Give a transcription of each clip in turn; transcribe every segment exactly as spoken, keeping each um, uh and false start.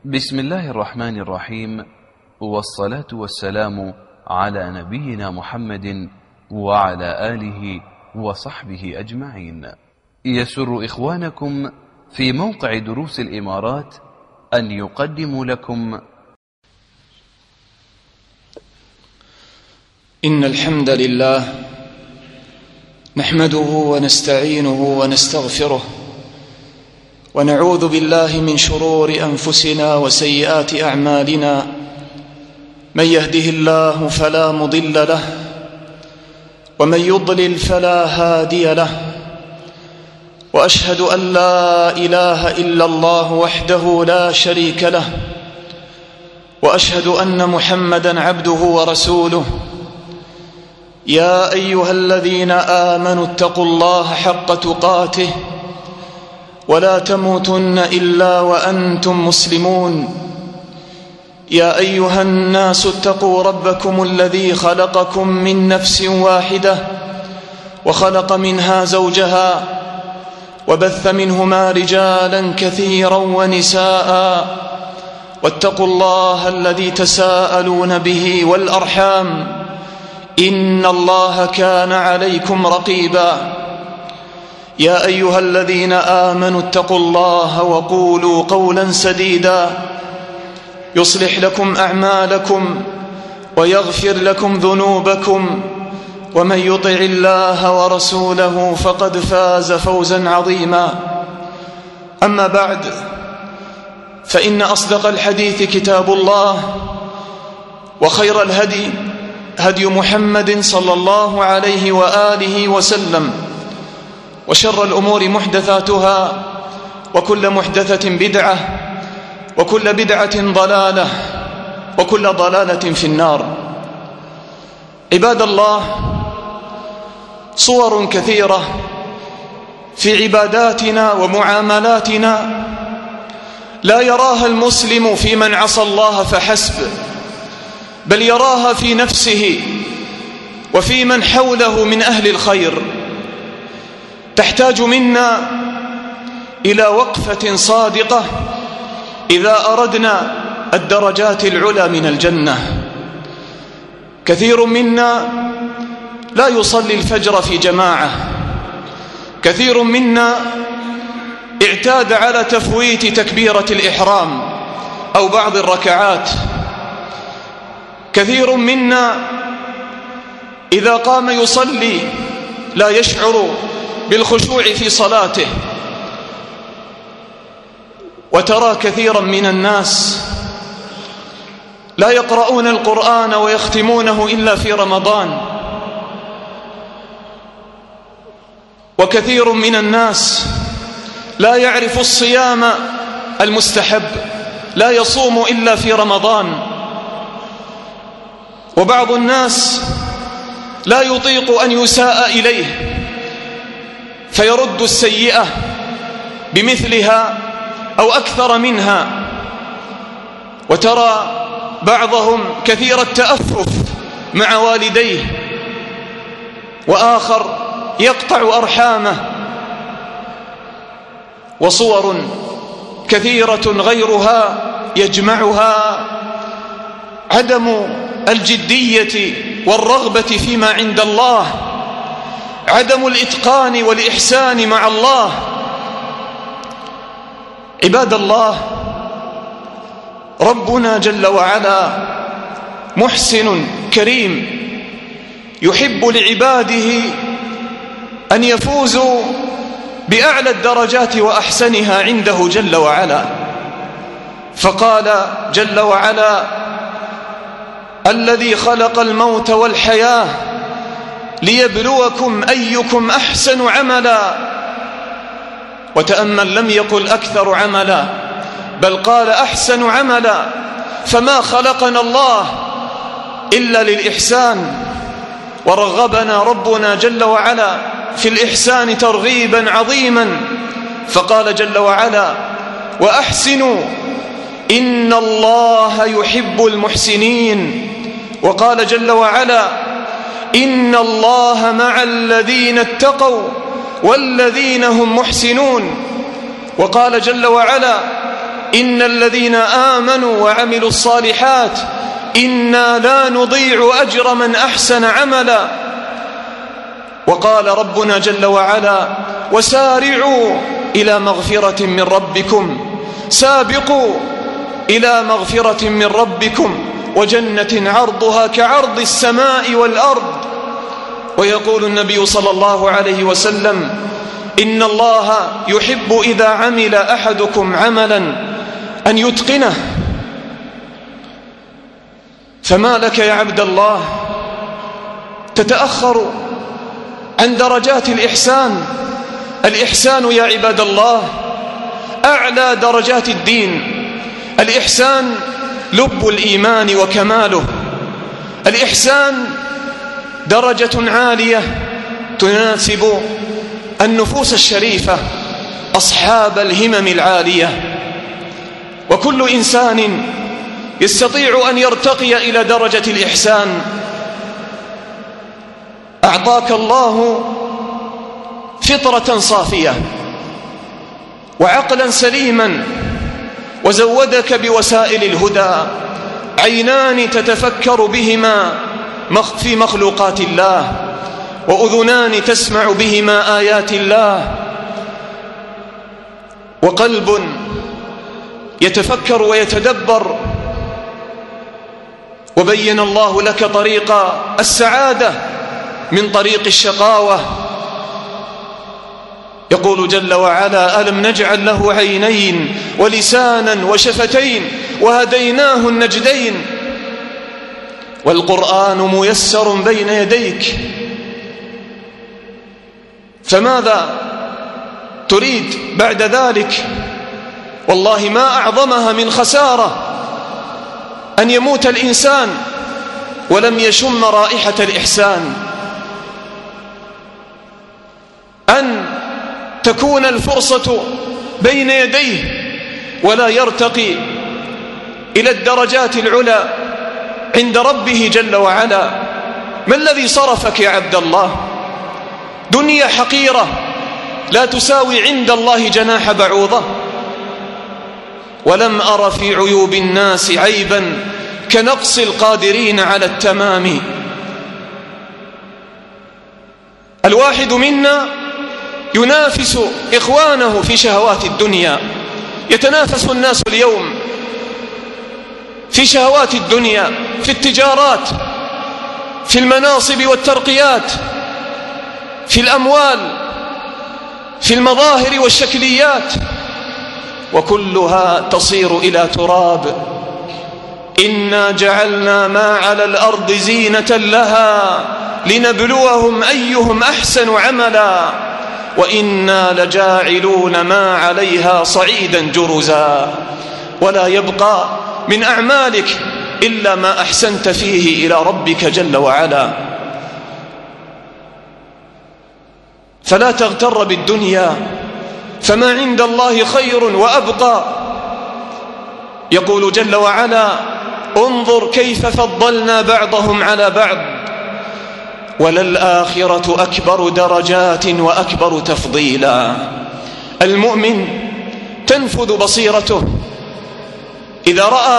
بسم الله الرحمن الرحيم، والصلاة والسلام على نبينا محمد وعلى آله وصحبه أجمعين. يسر إخوانكم في موقع دروس الإمارات أن يقدموا لكم إن الحمد لله نحمده ونستعينه ونستغفره ونعوذ بالله من شرور أنفسنا وسيئات أعمالنا. من يهده الله فلا مضل له ومن يضلل فلا هادي له، وأشهد أن لا إله إلا الله وحده لا شريك له، وأشهد أن محمدًا عبده ورسوله. يا أيها الذين آمنوا اتقوا الله حق تقاته ولا تموتن إلا وأنتم مسلمون. يا أيها الناس اتقوا ربكم الذي خلقكم من نفس واحدة وخلق منها زوجها وبث منهما رجالا كثيرا ونساء، واتقوا الله الذي تساءلون به والأرحام إن الله كان عليكم رقيبا. يا أيها الذين آمنوا اتقوا الله وقولوا قولا سديدا يصلح لكم أعمالكم ويغفر لكم ذنوبكم، ومن يطع الله ورسوله فقد فاز فوزا عظيما. أما بعد، فإن أصدق الحديث كتاب الله، وخير الهدي هدي محمد صلى الله عليه وآله وسلم، وشر الأمور محدثاتها، وكل محدثة بدعة، وكل بدعة ضلالة، وكل ضلالة في النار. عباد الله، صور كثيرة في عباداتنا ومعاملاتنا لا يراها المسلم في من عصى الله فحسب، بل يراها في نفسه وفي من حوله من أهل الخير. تحتاج منا إلى وقفة صادقة إذا أردنا الدرجات العلى من الجنة. كثير منا لا يصلي الفجر في جماعة، كثير منا اعتاد على تفويت تكبيرة الإحرام أو بعض الركعات، كثير منا إذا قام يصلي لا يشعر بالخشوع في صلاته. وترى كثيرا من الناس لا يقرؤون القرآن ويختمونه إلا في رمضان، وكثير من الناس لا يعرف الصيام المستحب، لا يصوم إلا في رمضان. وبعض الناس لا يطيق أن يساء إليه فيرد السيئة بمثلها أو أكثر منها. وترى بعضهم كثير التأفف مع والديه، وآخر يقطع أرحامه. وصور كثيرة غيرها يجمعها عدم الجدية والرغبة فيما عند الله، عدم الإتقان والإحسان مع الله. عباد الله، ربنا جل وعلا محسن كريم، يحب لعباده أن يفوزوا بأعلى الدرجات وأحسنها عنده جل وعلا. فقال جل وعلا: الذي خلق الموت والحياة ليبلوكم أيكم أحسن عملا. وتأمل، لم يقل أكثر عملا، بل قال أحسن عملا. فما خلقنا الله إلا للإحسان، ورغبنا ربنا جل وعلا في الإحسان ترغيبا عظيما. فقال جل وعلا: وأحسنوا إن الله يحب المحسنين. وقال جل وعلا: إن الله مع الذين اتقوا والذين هم محسنون. وقال جل وعلا: إن الذين آمنوا وعملوا الصالحات إنا لا نضيع أجر من أحسن عملا. وقال ربنا جل وعلا وسارعوا إلى مغفرة من ربكم، سابقوا إلى مغفرة من ربكم وجنة عرضها كعرض السماء والأرض. ويقول النبي صلى الله عليه وسلم إن الله يحب إذا عمل أحدكم عملا أن يتقنه. فما لك يا عبد الله تتأخر عن درجات الإحسان؟ الإحسان يا عباد الله أعلى درجات الدين. الإحسان لب الإيمان وكماله. الإحسان درجة عالية تناسب النفوس الشريفة أصحاب الهمم العالية. وكل إنسان يستطيع أن يرتقي إلى درجة الإحسان. أعطاك الله فطرة صافية وعقلا سليما، وزودك بوسائل الهدى، عينان تتفكر بهما في مخلوقات الله، وأذنان تسمع بهما آيات الله، وقلب يتفكر ويتدبر. وبين الله لك طريق السعادة من طريق الشقاوة. يقول جل وعلا ألم نجعل له عينين ولسانا وشفتين وهديناه النجدين والقرآن ميسر بين يديك. فماذا تريد بعد ذلك؟ والله ما أعظمها من خسارة أن يموت الإنسان ولم يشم رائحة الإحسان، أن تكون الفرصة بين يديه ولا يرتقي إلى الدرجات العلى عند ربه جل وعلا. ما الذي صرفك يا عبد الله؟ دنيا حقيرة لا تساوي عند الله جناح بعوضة. ولم أر في عيوب الناس عيبا كنقص القادرين على التمام. الواحد منا ينافس إخوانه في شهوات الدنيا. يتنافس الناس اليوم في شهوات الدنيا، في التجارات، في المناصب والترقيات، في الأموال، في المظاهر والشكليات، وكلها تصير إلى تراب. إنا جعلنا ما على الأرض زينة لها لنبلوهم أيهم أحسن عملا وإنا لجاعلون ما عليها صعيدا جرزا. ولا يبقى من أعمالك إلا ما أحسنت فيه إلى ربك جل وعلا. فلا تغتر بالدنيا، فما عند الله خير وأبقى. يقول جل وعلا انظر كيف فضلنا بعضهم على بعض وللآخرة أكبر درجات وأكبر تفضيلا. المؤمن تنفذ بصيرته إذا رأى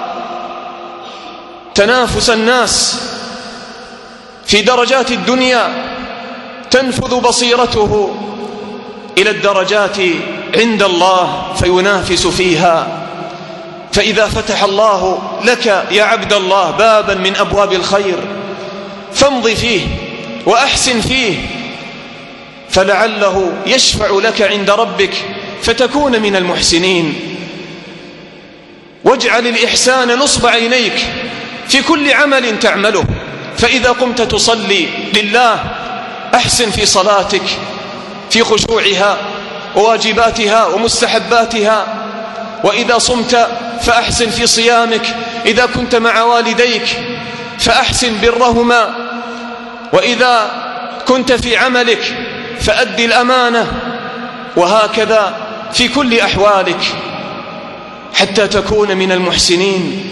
تنافس الناس في درجات الدنيا، تنفذ بصيرته إلى الدرجات عند الله فينافس فيها. فإذا فتح الله لك يا عبد الله بابا من أبواب الخير فامضي فيه وأحسن فيه، فلعله يشفع لك عند ربك فتكون من المحسنين. واجعل الإحسان نصب عينيك في كل عمل تعمله. فإذا قمت تصلي لله أحسن في صلاتك، في خشوعها وواجباتها ومستحباتها. وإذا صمت فأحسن في صيامك. إذا كنت مع والديك فأحسن برهما. وإذا كنت في عملك فأد الأمانة. وهكذا في كل أحوالك حتى تكون من المحسنين.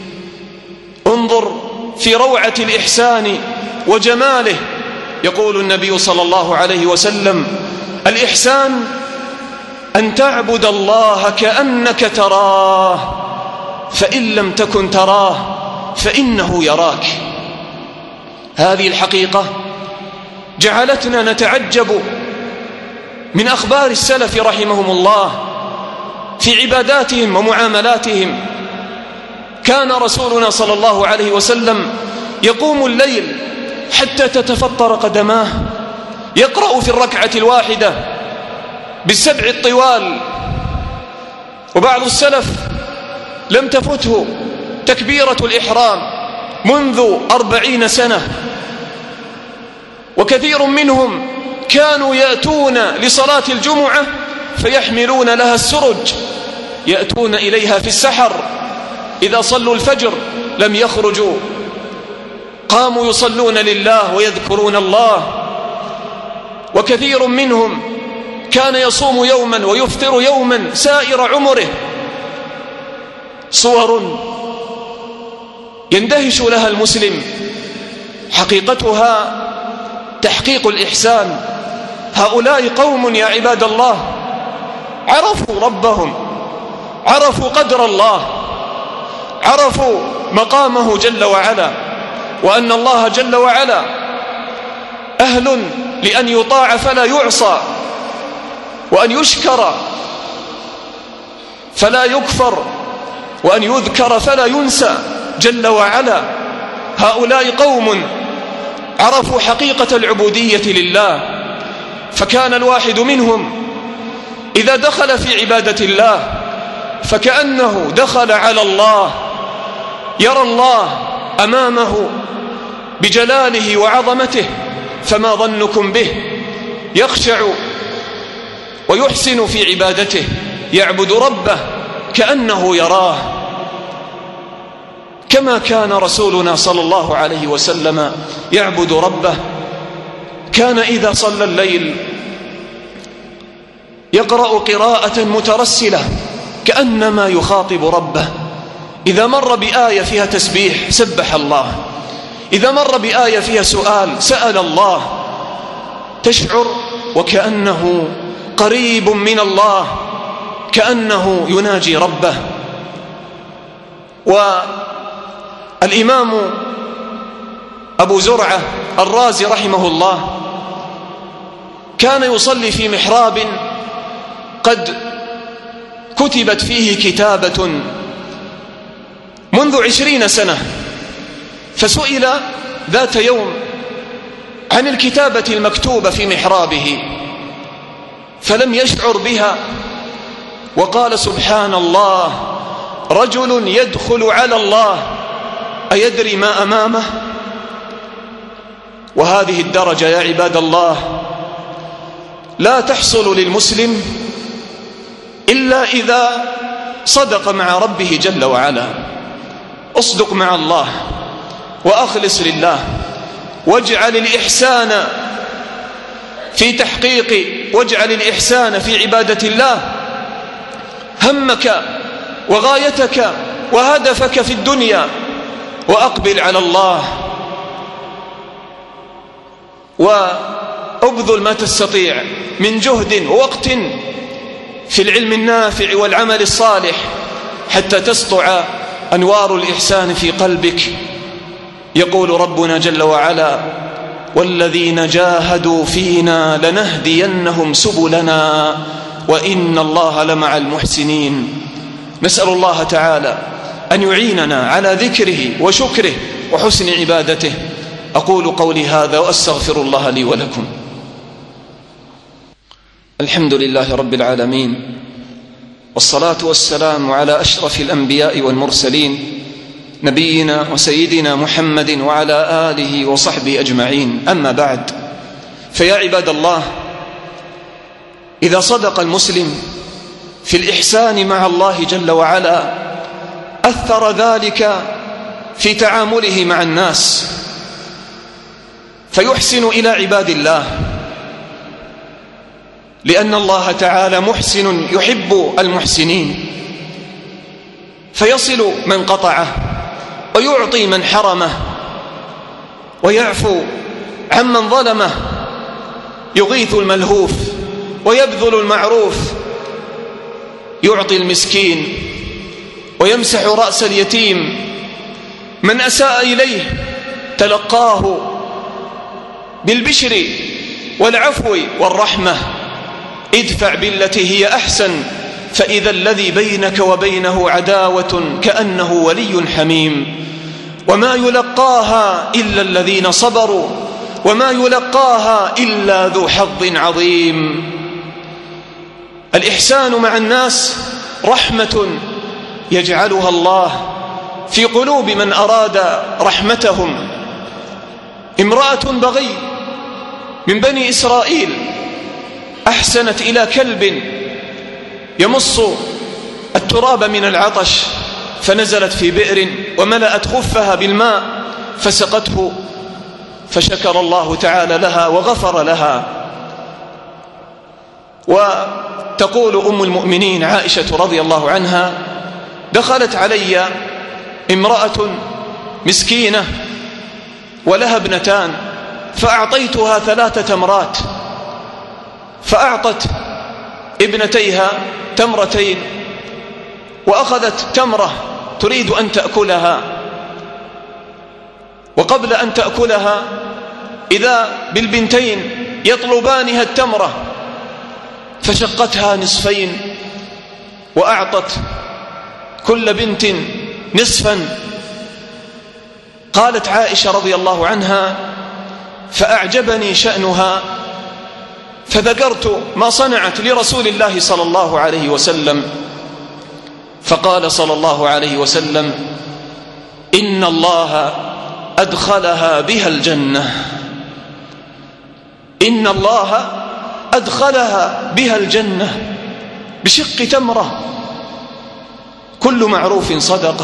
انظر في روعة الإحسان وجماله. يقول النبي صلى الله عليه وسلم الإحسان أن تعبد الله كأنك تراه، فإن لم تكن تراه فإنه يراك. هذه الحقيقة جعلتنا نتعجب من أخبار السلف رحمهم الله في عباداتهم ومعاملاتهم. كان رسولنا صلى الله عليه وسلم يقوم الليل حتى تتفطر قدماه، يقرأ في الركعة الواحدة بالسبع الطوال. وبعض السلف لم تفته تكبيرة الإحرام منذ أربعين سنة، وكثير منهم كانوا يأتون لصلاة الجمعة فيحملون لها السرج، يأتون إليها في السحر، إذا صلوا الفجر لم يخرجوا، قاموا يصلون لله ويذكرون الله. وكثير منهم كان يصوم يوما ويفطر يوما سائر عمره. صور يندهش لها المسلم، حقيقتها تحقيق الإحسان. هؤلاء قوم يا عباد الله عرفوا ربهم، عرفوا قدر الله، عرفوا مقامه جل وعلا، وأن الله جل وعلا أهل لأن يطاع فلا يعصى، وأن يشكر فلا يكفر، وأن يذكر فلا ينسى جل وعلا. هؤلاء قوم عرفوا حقيقة العبودية لله. فكان الواحد منهم إذا دخل في عبادة الله فكأنه دخل على الله، يرى الله أمامه بجلاله وعظمته. فما ظنكم به؟ يخشع ويحسن في عبادته، يعبد ربه كأنه يراه، كما كان رسولنا صلى الله عليه وسلم يعبد ربه. كان إذا صلى الليل يقرأ قراءة مترسلة كأنما يخاطب ربه. إذا مر بآية فيها تسبيح سبح الله، إذا مر بآية فيها سؤال سأل الله. تشعر وكأنه قريب من الله، كأنه يناجي ربه. والإمام أبو زرعة الرازي رحمه الله كان يصلي في محراب قد كتبت فيه كتابة منذ عشرين سنة، فسئل ذات يوم عن الكتابة المكتوبة في محرابه فلم يشعر بها، وقال سبحان الله، رجل يدخل على الله أيدري ما أمامه؟ وهذه الدرجة يا عباد الله لا تحصل للمسلم إلا إذا صدق مع ربه جل وعلا. اصدق مع الله وأخلص لله، واجعل الإحسان في تحقيق واجعل الإحسان في عبادة الله همك وغايتك وهدفك في الدنيا، وأقبل على الله وأبذل ما تستطيع من جهد ووقت في العلم النافع والعمل الصالح حتى تسطع أنوار الإحسان في قلبك. يقول ربنا جل وعلا: والذين جاهدوا فينا لنهدينهم سبلنا وإن الله لمع المحسنين. نسأل الله تعالى أن يعيننا على ذكره وشكره وحسن عبادته. أقول قولي هذا وأستغفر الله لي ولكم. الحمد لله رب العالمين، والصلاة والسلام على أشرف الأنبياء والمرسلين، نبينا وسيدنا محمد وعلى آله وصحبه أجمعين. أما بعد، فيا عباد الله، إذا صدق المسلم في الإحسان مع الله جل وعلا أثر ذلك في تعامله مع الناس، فيحسن إلى عباد الله، لأن الله تعالى محسن يحب المحسنين، فيصل من قطعه ويعطي من حرمه ويعفو عمن ظلمه، يغيث الملهوف ويبذل المعروف يعطي المسكين ويمسح رأس اليتيم، من أساء إليه تلقاه بالبشر والعفو والرحمة. ادفع بالتي هي أحسن فإذا الذي بينك وبينه عداوة كأنه ولي حميم. وما يلقاها إلا الذين صبروا وما يلقاها إلا ذو حظ عظيم. الإحسان مع الناس رحمة يجعلها الله في قلوب من أراد رحمتهم. امرأة بغي من بني إسرائيل أحسنت إلى كلب يمص التراب من العطش، فنزلت في بئر وملأت خفها بالماء فسقته، فشكر الله تعالى لها وغفر لها. وتقول أم المؤمنين عائشة رضي الله عنها: دخلت علي امرأة مسكينة ولها ابنتان، فأعطيتها ثلاث تمرات، فأعطت ابنتيها تمرتين وأخذت تمرة تريد أن تأكلها، وقبل أن تأكلها إذا بالبنتين يطلبانها التمرة، فشقتها نصفين وأعطت كل بنت نصفا. قالت عائشة رضي الله عنها: فأعجبني شأنها، فذكرت ما صنعت لرسول الله صلى الله عليه وسلم، فقال صلى الله عليه وسلم: إن الله أدخلها بها الجنة، إن الله أدخلها بها الجنة بشق تمرة. كل معروف صدقة.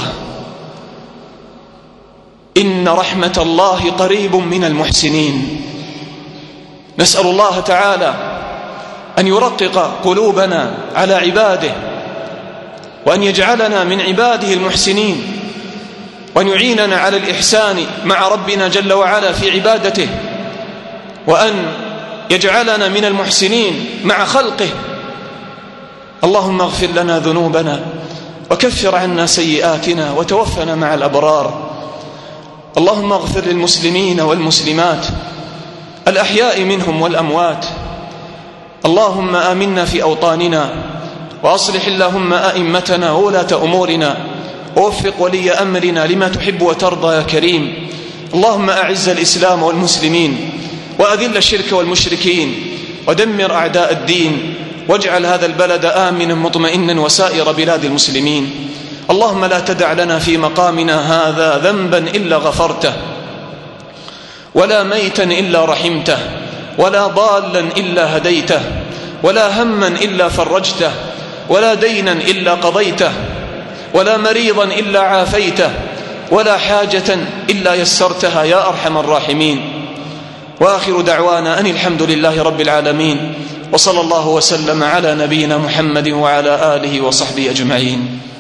إن رحمة الله قريب من المحسنين. نسأل الله تعالى أن يرقق قلوبنا على عباده، وأن يجعلنا من عباده المحسنين، وأن يعيننا على الإحسان مع ربنا جل وعلا في عبادته، وأن يجعلنا من المحسنين مع خلقه. اللهم اغفر لنا ذنوبنا وكفر عنا سيئاتنا وتوفنا مع الأبرار. اللهم اغفر للمسلمين والمسلمات الأحياء منهم والأموات. اللهم آمنا في أوطاننا، وأصلح اللهم أئمتنا وولاة أمورنا، ووفق ولي أمرنا لما تحب وترضى يا كريم. اللهم أعز الإسلام والمسلمين، وأذل الشرك والمشركين، ودمر أعداء الدين، واجعل هذا البلد آمنا مطمئنا وسائر بلاد المسلمين. اللهم لا تدع لنا في مقامنا هذا ذنبا إلا غفرته، ولا ميتا إلا رحمته، ولا ضالا إلا هديته، ولا هما إلا فرجته، ولا دينا إلا قضيته، ولا مريضا إلا عافيته، ولا حاجة إلا يسرتها يا أرحم الراحمين. وآخر دعوانا أن الحمد لله رب العالمين، وصلى الله وسلم على نبينا محمد وعلى آله وصحبه أجمعين.